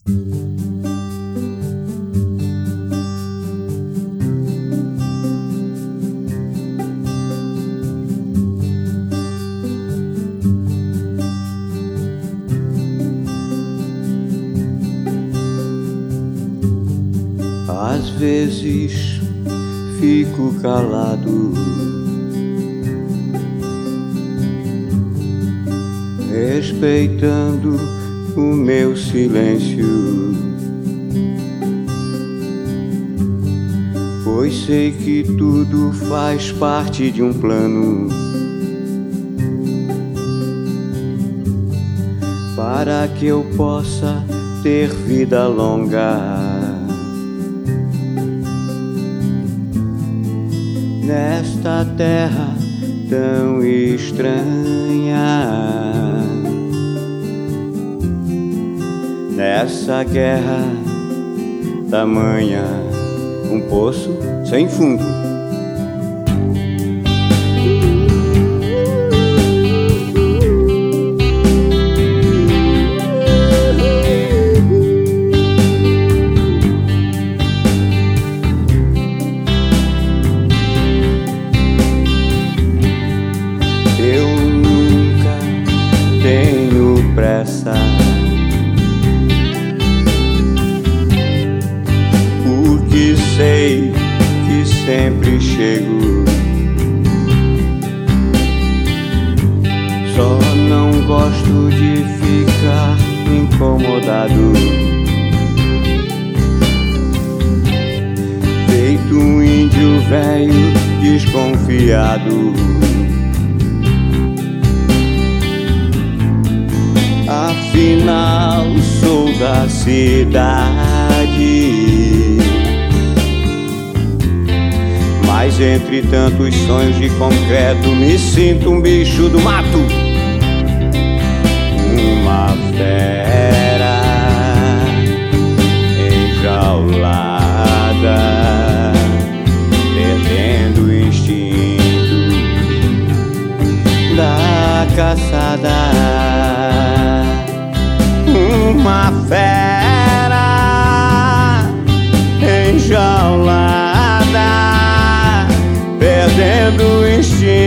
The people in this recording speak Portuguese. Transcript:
Às vezes fico calado, respeitando o meu silêncio, pois sei que tudo faz parte de um plano para que eu possa ter vida longa. Nesta terra tão estranha, nessa guerra tamanha, um poço sem fundo. Porque sei que sempre chego, só não gosto de ficar incomodado, feito um índio velho desconfiado. Afinal sou da cidade, mas entre tantos sonhos de concreto me sinto um bicho do mato, uma fera enjaulada, perdendo o instinto da caçada. Uma fera enjaulada, perdendo o instinto